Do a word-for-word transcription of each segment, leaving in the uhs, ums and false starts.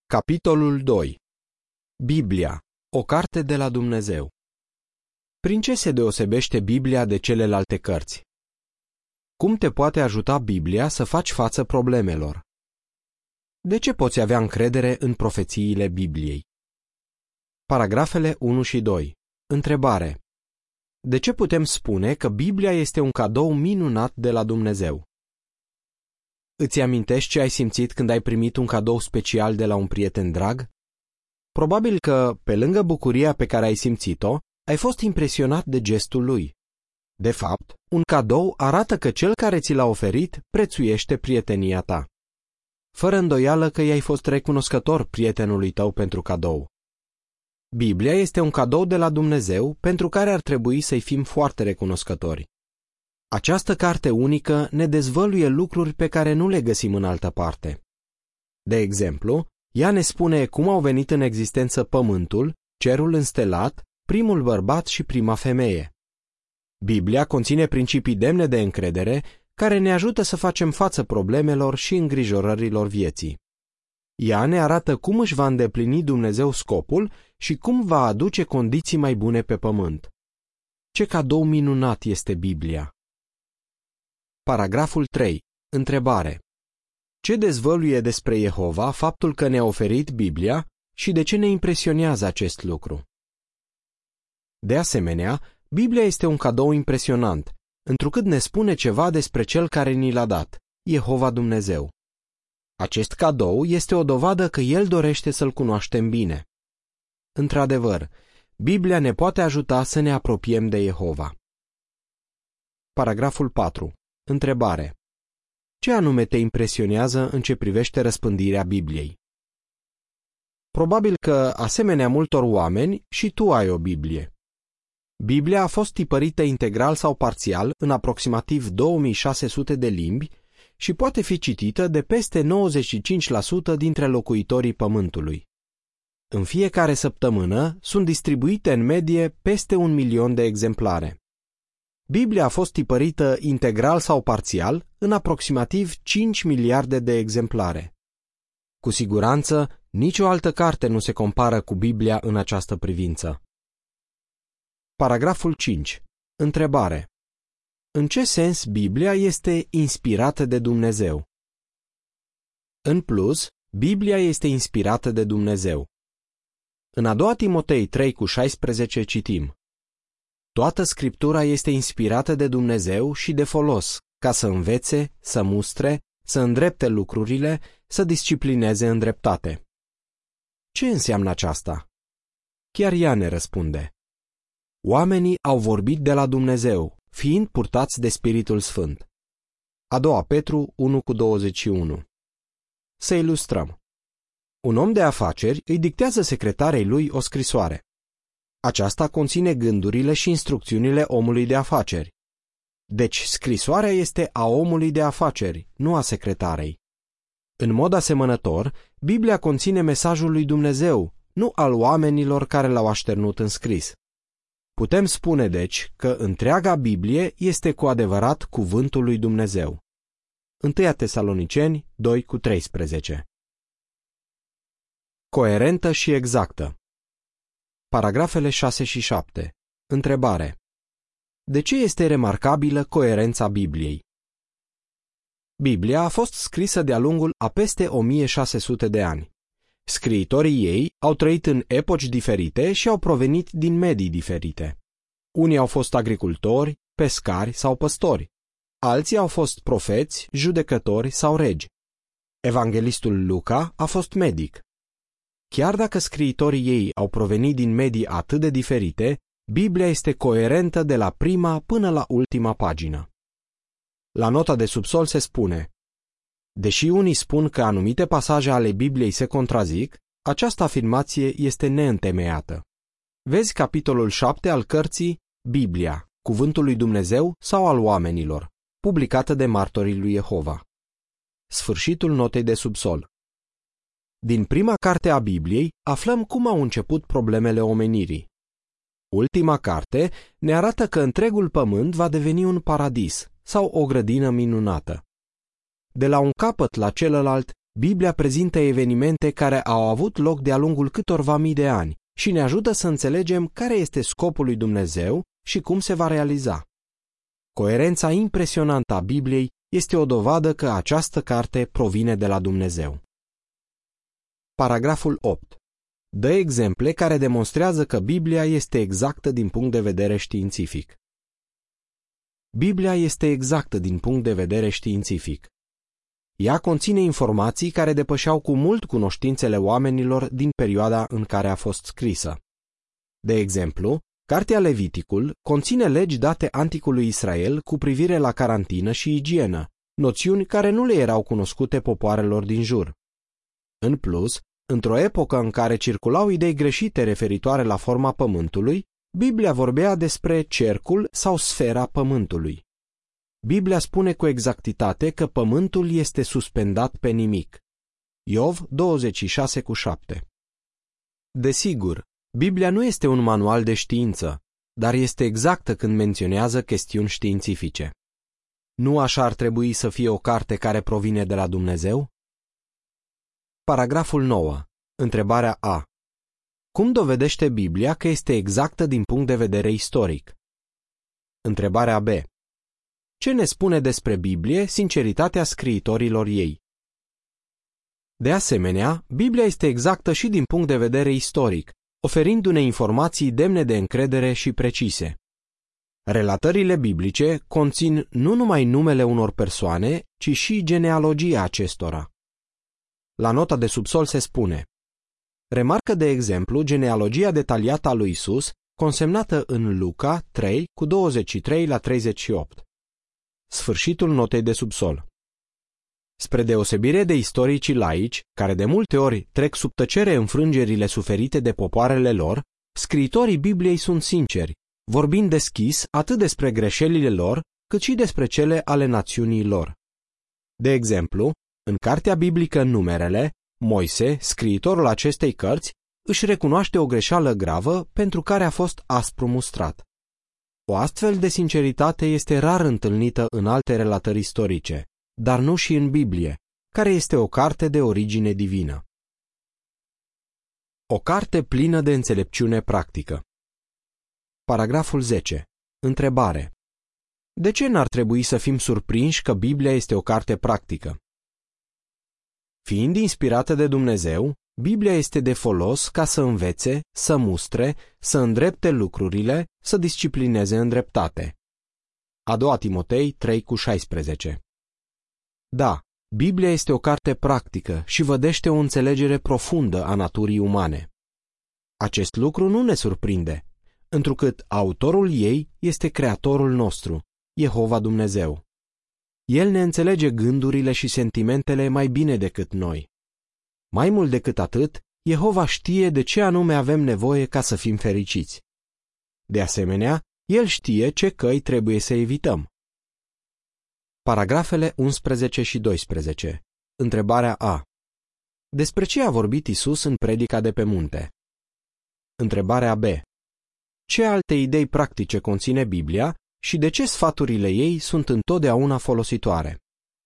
Capitolul doi. Biblia, o carte de la Dumnezeu. Prin ce se deosebește Biblia de celelalte cărți? Cum te poate ajuta Biblia să faci față problemelor? De ce poți avea încredere în profețiile Bibliei? Paragrafele unu și doi. Întrebare. De ce putem spune că Biblia este un cadou minunat de la Dumnezeu? Îți amintești ce ai simțit când ai primit un cadou special de la un prieten drag? Probabil că, pe lângă bucuria pe care ai simțit-o, ai fost impresionat de gestul lui. De fapt, un cadou arată că cel care ți l-a oferit prețuiește prietenia ta. Fără îndoială că i-ai fost recunoscător prietenului tău pentru cadou. Biblia este un cadou de la Dumnezeu pentru care ar trebui să-i fim foarte recunoscători. Această carte unică ne dezvăluie lucruri pe care nu le găsim în altă parte. De exemplu, ea ne spune cum au venit în existență pământul, cerul înstelat, primul bărbat și prima femeie. Biblia conține principii demne de încredere care ne ajută să facem față problemelor și îngrijorărilor vieții. Ea ne arată cum își va îndeplini Dumnezeu scopul și cum va aduce condiții mai bune pe pământ. Ce cadou minunat este Biblia! Paragraful trei. Întrebare. Ce dezvăluie despre Jehova faptul că ne-a oferit Biblia și de ce ne impresionează acest lucru? De asemenea, Biblia este un cadou impresionant, întrucât ne spune ceva despre Cel care ni l-a dat, Jehova Dumnezeu. Acest cadou este o dovadă că El dorește să-L cunoaștem bine. Într-adevăr, Biblia ne poate ajuta să ne apropiem de Jehova. Paragraful patru. Întrebare. Ce anume te impresionează în ce privește răspândirea Bibliei? Probabil că, asemenea multor oameni, și tu ai o Biblie. Biblia a fost tipărită integral sau parțial în aproximativ două mii șase sute de limbi și poate fi citită de peste nouăzeci și cinci la sută dintre locuitorii Pământului. În fiecare săptămână sunt distribuite în medie peste un milion de exemplare. Biblia a fost tipărită integral sau parțial în aproximativ cinci miliarde de exemplare. Cu siguranță, nicio altă carte nu se compară cu Biblia în această privință. Paragraful cinci. Întrebare. În ce sens Biblia este inspirată de Dumnezeu? În plus, Biblia este inspirată de Dumnezeu. În a doua Timotei trei cu șaisprezece citim: Toată Scriptura este inspirată de Dumnezeu și de folos, ca să învețe, să mustre, să îndrepte lucrurile, să disciplineze în dreptate. Ce înseamnă aceasta? Chiar ea ne răspunde. Oamenii au vorbit de la Dumnezeu, fiind purtați de Spiritul Sfânt. A doua Petru unu cu douăzeci și unu. Să ilustrăm. Un om de afaceri îi dictează secretarei lui o scrisoare. Aceasta conține gândurile și instrucțiunile omului de afaceri. Deci, scrisoarea este a omului de afaceri, nu a secretarei. În mod asemănător, Biblia conține mesajul lui Dumnezeu, nu al oamenilor care l-au așternut în scris. Putem spune, deci, că întreaga Biblie este cu adevărat cuvântul lui Dumnezeu. întâi Tesaloniceni doi cu treisprezece. Coerentă și exactă. Paragrafele șase și șapte. Întrebare. De ce este remarcabilă coerența Bibliei? Biblia a fost scrisă de-a lungul a peste o mie șase sute de ani. Scriitorii ei au trăit în epoci diferite și au provenit din medii diferite. Unii au fost agricultori, pescari sau păstori. Alții au fost profeți, judecători sau regi. Evanghelistul Luca a fost medic. Chiar dacă scriitorii ei au provenit din medii atât de diferite, Biblia este coerentă de la prima până la ultima pagină. La nota de subsol se spune: deși unii spun că anumite pasaje ale Bibliei se contrazic, această afirmație este neîntemeiată. Vezi capitolul șapte al cărții Biblia, Cuvântul lui Dumnezeu sau al oamenilor, publicată de Martorii lui Jehova. Sfârșitul notei de subsol. Din prima carte a Bibliei aflăm cum au început problemele omenirii. Ultima carte ne arată că întregul pământ va deveni un paradis sau o grădină minunată. De la un capăt la celălalt, Biblia prezintă evenimente care au avut loc de-a lungul câtorva mii de ani și ne ajută să înțelegem care este scopul lui Dumnezeu și cum se va realiza. Coerența impresionantă a Bibliei este o dovadă că această carte provine de la Dumnezeu. Paragraful opt. Dă exemple care demonstrează că Biblia este exactă din punct de vedere științific. Biblia este exactă din punct de vedere științific. Ea conține informații care depășeau cu mult cunoștințele oamenilor din perioada în care a fost scrisă. De exemplu, Cartea Leviticul conține legi date anticului Israel cu privire la carantină și igienă, noțiuni care nu le erau cunoscute popoarelor din jur. În plus, într-o epocă în care circulau idei greșite referitoare la forma pământului, Biblia vorbea despre cercul sau sfera pământului. Biblia spune cu exactitate că pământul este suspendat pe nimic. Iov douăzeci și șase cu șapte. Desigur, Biblia nu este un manual de știință, dar este exactă când menționează chestiuni științifice. Nu așa ar trebui să fie o carte care provine de la Dumnezeu? Paragraful nouă. Întrebarea A. Cum dovedește Biblia că este exactă din punct de vedere istoric? Întrebarea B. Ce ne spune despre Biblie sinceritatea scriitorilor ei? De asemenea, Biblia este exactă și din punct de vedere istoric, oferindu-ne informații demne de încredere și precise. Relatările biblice conțin nu numai numele unor persoane, ci și genealogia acestora. La nota de subsol se spune: remarcă de exemplu genealogia detaliată a lui Isus, consemnată în Luca trei cu douăzeci și trei la treizeci și opt. Sfârșitul notei de subsol. Spre deosebire de istoricii laici, care de multe ori trec sub tăcere înfrângerile suferite de popoarele lor, scriitorii Bibliei sunt sinceri, vorbind deschis atât despre greșelile lor, cât și despre cele ale națiunii lor. De exemplu, în cartea biblică Numerele, Moise, scriitorul acestei cărți, își recunoaște o greșeală gravă pentru care a fost aspru mustrat. O astfel de sinceritate este rar întâlnită în alte relatări istorice, dar nu și în Biblie, care este o carte de origine divină. O carte plină de înțelepciune practică. Paragraful zece. Întrebare. De ce n-ar trebui să fim surprinși că Biblia este o carte practică? Fiind inspirată de Dumnezeu, Biblia este de folos ca să învețe, să mustre, să îndrepte lucrurile, să disciplineze în dreptate. A doua Timotei trei cu șaisprezece. Da, Biblia este o carte practică și vădește o înțelegere profundă a naturii umane. Acest lucru nu ne surprinde, întrucât autorul ei este Creatorul nostru, Jehova Dumnezeu. El ne înțelege gândurile și sentimentele mai bine decât noi. Mai mult decât atât, Jehova știe de ce anume avem nevoie ca să fim fericiți. De asemenea, El știe ce căi trebuie să evităm. Paragrafele unsprezece și doisprezece. Întrebarea A. Despre ce a vorbit Isus în predica de pe munte? Întrebarea B. Ce alte idei practice conține Biblia și de ce sfaturile ei sunt întotdeauna folositoare?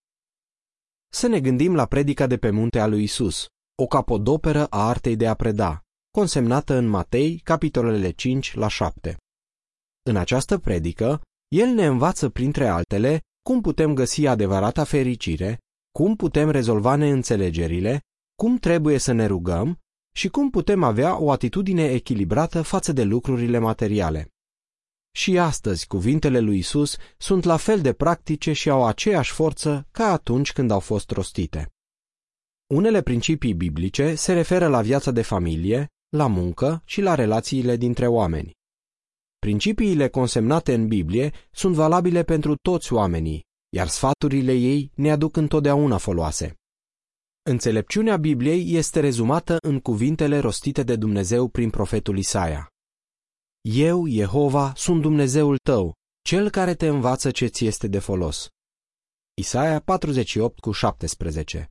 Să ne gândim la predica de pe munte a lui Isus, o capodoperă a artei de a preda, consemnată în Matei, capitolele cinci la șapte. În această predică, el ne învață, printre altele, cum putem găsi adevărata fericire, cum putem rezolva neînțelegerile, cum trebuie să ne rugăm și cum putem avea o atitudine echilibrată față de lucrurile materiale. Și astăzi, cuvintele lui Isus sunt la fel de practice și au aceeași forță ca atunci când au fost rostite. Unele principii biblice se referă la viața de familie, la muncă și la relațiile dintre oameni. Principiile consemnate în Biblie sunt valabile pentru toți oamenii, iar sfaturile ei ne aduc întotdeauna foloase. Înțelepciunea Bibliei este rezumată în cuvintele rostite de Dumnezeu prin profetul Isaia. Eu, Jehova, sunt Dumnezeul tău, cel care te învață ce ți este de folos. Isaia patruzeci și opt cu șaptesprezece.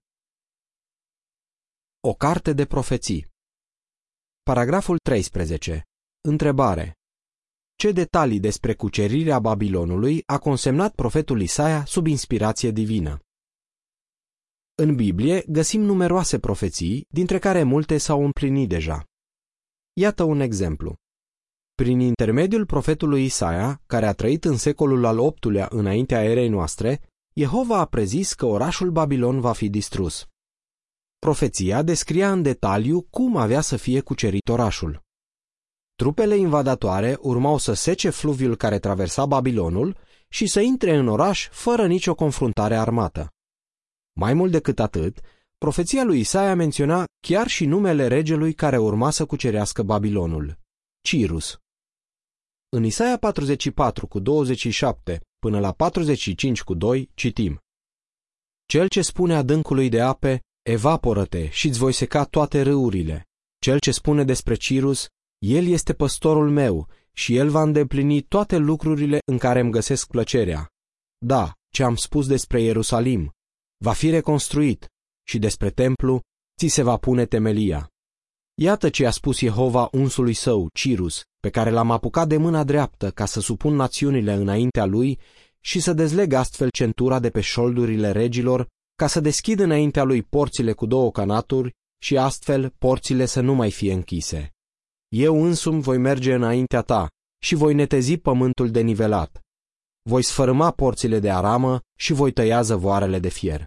O carte de profeții. Paragraful treisprezece. Întrebare. Ce detalii despre cucerirea Babilonului a consemnat profetul Isaia sub inspirație divină? În Biblie găsim numeroase profeții, dintre care multe s-au împlinit deja. Iată un exemplu. Prin intermediul profetului Isaia, care a trăit în secolul al optulea înaintea erei noastre, Jehova a prezis că orașul Babilon va fi distrus. Profeția descria în detaliu cum avea să fie cucerit orașul. Trupele invadatoare urmau să sece fluviul care traversa Babilonul și să intre în oraș fără nicio confruntare armată. Mai mult decât atât, profeția lui Isaia menționa chiar și numele regelui care urma să cucerească Babilonul, Cirus. În Isaia patruzeci și patru cu douăzeci și șapte până la patruzeci și cinci cu doi citim: Cel ce spune adâncului de ape, evaporă-te și-ți voi seca toate râurile. Cel ce spune despre Cirus, el este păstorul meu și el va îndeplini toate lucrurile în care îmi găsesc plăcerea. Da, ce am spus despre Ierusalim, va fi reconstruit și despre templu ți se va pune temelia. Iată ce a spus Jehova unsului său, Cirus, pe care l-am apucat de mâna dreaptă ca să supun națiunile înaintea lui și să dezleg astfel centura de pe șoldurile regilor, ca să deschid înaintea lui porțile cu două canaturi și astfel porțile să nu mai fie închise. Eu însumi voi merge înaintea ta și voi netezi pământul denivelat. Voi sfărâma porțile de aramă și voi tăia zăvoarele de fier.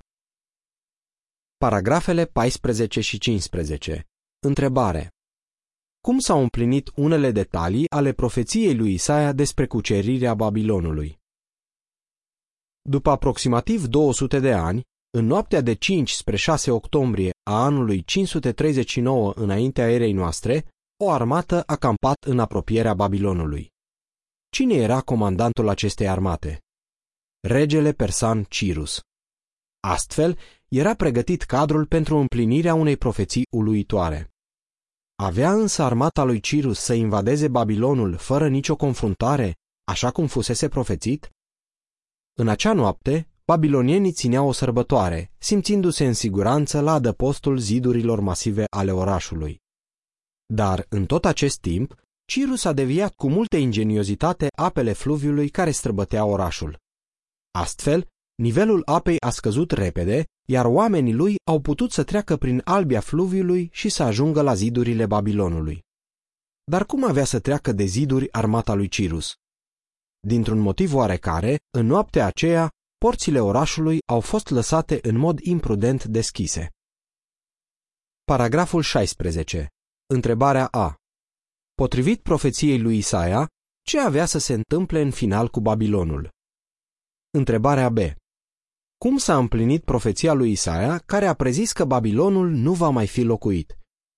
Paragrafele paisprezece și cincisprezece. Întrebare. Cum s-au împlinit unele detalii ale profeției lui Isaia despre cucerirea Babilonului? După aproximativ două sute de ani, în noaptea de cinci spre șase octombrie a anului cinci sute treizeci și nouă înaintea erei noastre, o armată a campat în apropierea Babilonului. Cine era comandantul acestei armate? Regele persan Cirus. Astfel, era pregătit cadrul pentru împlinirea unei profeții uluitoare. Avea însă armata lui Cirus să invadeze Babilonul fără nicio confruntare, așa cum fusese profețit? În acea noapte, babilonienii țineau o sărbătoare, simțindu-se în siguranță la adăpostul zidurilor masive ale orașului. Dar, în tot acest timp, Cirus a deviat cu multă ingeniozitate apele fluviului care străbătea orașul. Astfel, nivelul apei a scăzut repede, iar oamenii lui au putut să treacă prin albia fluviului și să ajungă la zidurile Babilonului. Dar cum avea să treacă de ziduri armata lui Cirus? Dintr-un motiv oarecare, în noaptea aceea, porțile orașului au fost lăsate în mod imprudent deschise. Paragraful șaisprezece. Întrebarea A. Potrivit profeției lui Isaia, ce avea să se întâmple în final cu Babilonul? Întrebarea B. Cum s-a împlinit profeția lui Isaia, care a prezis că Babilonul nu va mai fi locuit?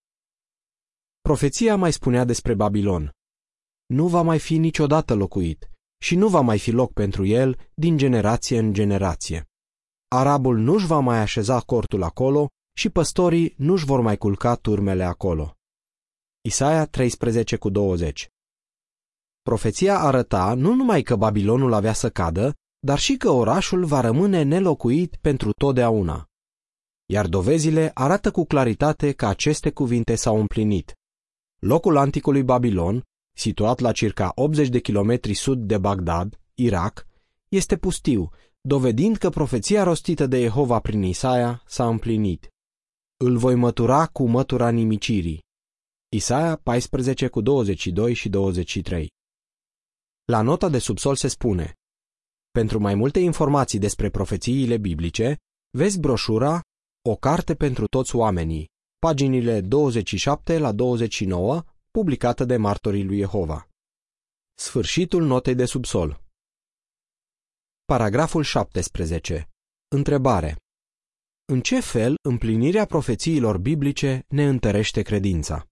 Profeția mai spunea despre Babilon: nu va mai fi niciodată locuit și nu va mai fi loc pentru el din generație în generație. Arabul nu-și va mai așeza cortul acolo și păstorii nu-și vor mai culca turmele acolo. Isaia treisprezece cu douăzeci. Profeția arăta nu numai că Babilonul avea să cadă, dar și că orașul va rămâne nelocuit pentru totdeauna. Iar dovezile arată cu claritate că aceste cuvinte s-au împlinit. Locul anticului Babilon, situat la circa optzeci de kilometri sud de Bagdad, Irak, este pustiu, dovedind că profeția rostită de Jehova prin Isaia s-a împlinit. Îl voi mătura cu mătura nimicirii. Isaia paisprezece cu douăzeci și doi și douăzeci și trei. La nota de subsol se spune: pentru mai multe informații despre profețiile biblice, vezi broșura O carte pentru toți oamenii, paginile douăzeci și șapte la douăzeci și nouă, publicată de Martorii lui Jehova. Sfârșitul notei de subsol. Paragraful șaptesprezece. Întrebare. În ce fel împlinirea profețiilor biblice ne întărește credința?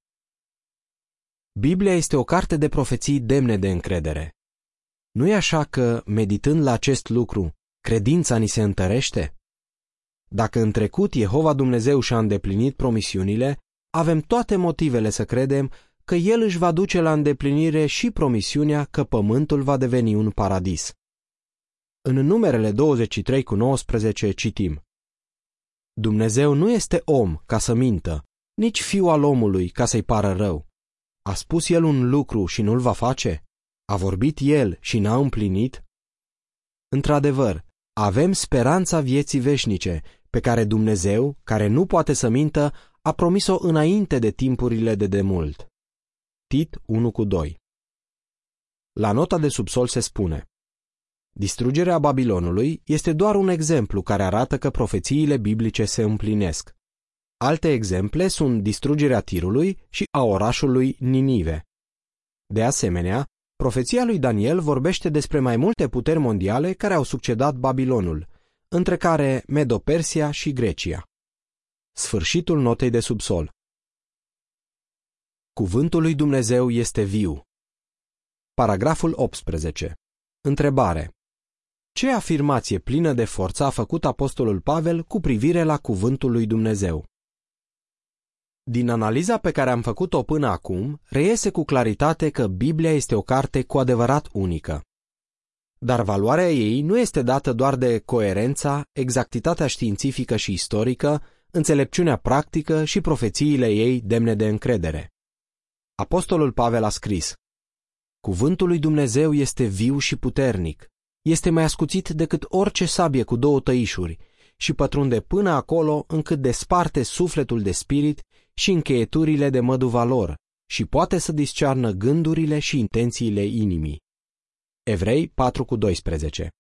Biblia este o carte de profeții demne de încredere. Nu-i așa că, meditând la acest lucru, credința ni se întărește? Dacă în trecut Jehova Dumnezeu și-a îndeplinit promisiunile, avem toate motivele să credem că El își va duce la îndeplinire și promisiunea că pământul va deveni un paradis. În Numerele douăzeci și trei cu nouăsprezece citim: Dumnezeu nu este om ca să mintă, nici fiu al omului ca să-i pară rău. A spus El un lucru și nu-l va face? A vorbit El și n-a împlinit? Într-adevăr, avem speranța vieții veșnice, pe care Dumnezeu, care nu poate să mintă, a promis-o înainte de timpurile de demult. Tit unu cu doi. La nota de subsol se spune: distrugerea Babilonului este doar un exemplu care arată că profețiile biblice se împlinesc. Alte exemple sunt distrugerea Tirului și a orașului Ninive. De asemenea, profeția lui Daniel vorbește despre mai multe puteri mondiale care au succedat Babilonul, între care Medo-Persia și Grecia. Sfârșitul notei de subsol. Cuvântul lui Dumnezeu este viu. Paragraful optsprezece. Întrebare: ce afirmație plină de forță a făcut apostolul Pavel cu privire la cuvântul lui Dumnezeu? Din analiza pe care am făcut-o până acum, reiese cu claritate că Biblia este o carte cu adevărat unică. Dar valoarea ei nu este dată doar de coerența, exactitatea științifică și istorică, înțelepciunea practică și profețiile ei demne de încredere. Apostolul Pavel a scris: cuvântul lui Dumnezeu este viu și puternic, este mai ascuțit decât orice sabie cu două tăișuri și pătrunde până acolo încât desparte sufletul de spirit și încheieturile de măduva lor și poate să discearnă gândurile și intențiile inimii. Evrei patru cu doisprezece.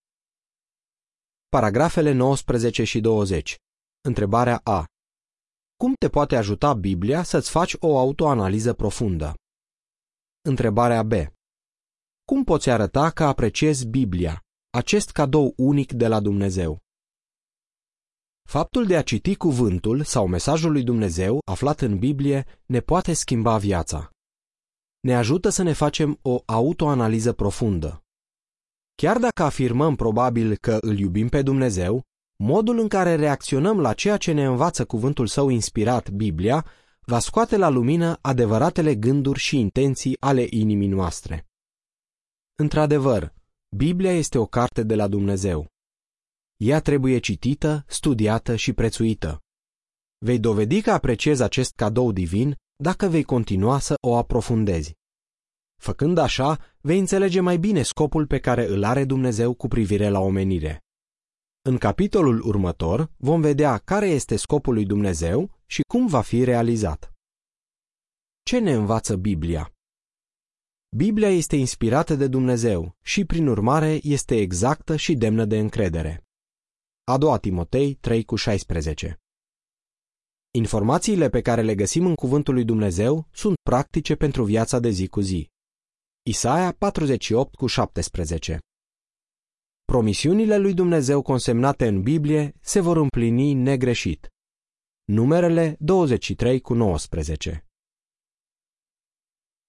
Paragrafele nouăsprezece și douăzeci. Întrebarea A. Cum te poate ajuta Biblia să-ți faci o autoanaliză profundă? Întrebarea B. Cum poți arăta că apreciezi Biblia, acest cadou unic de la Dumnezeu? Faptul de a citi cuvântul sau mesajul lui Dumnezeu aflat în Biblie ne poate schimba viața. Ne ajută să ne facem o autoanaliză profundă. Chiar dacă afirmăm probabil că îl iubim pe Dumnezeu, modul în care reacționăm la ceea ce ne învață cuvântul său inspirat, Biblia, va scoate la lumină adevăratele gânduri și intenții ale inimii noastre. Într-adevăr, Biblia este o carte de la Dumnezeu. Ea trebuie citită, studiată și prețuită. Vei dovedi că apreciezi acest cadou divin dacă vei continua să o aprofundezi. Făcând așa, vei înțelege mai bine scopul pe care îl are Dumnezeu cu privire la omenire. În capitolul următor vom vedea care este scopul lui Dumnezeu și cum va fi realizat. Ce ne învață Biblia? Biblia este inspirată de Dumnezeu și, prin urmare, este exactă și demnă de încredere. A doua Timotei trei cu șaisprezece. Informațiile pe care le găsim în cuvântul lui Dumnezeu sunt practice pentru viața de zi cu zi. Isaia patruzeci și opt cu șaptesprezece. Promisiunile lui Dumnezeu consemnate în Biblie se vor împlini negreșit. Numerele douăzeci și trei cu nouăsprezece.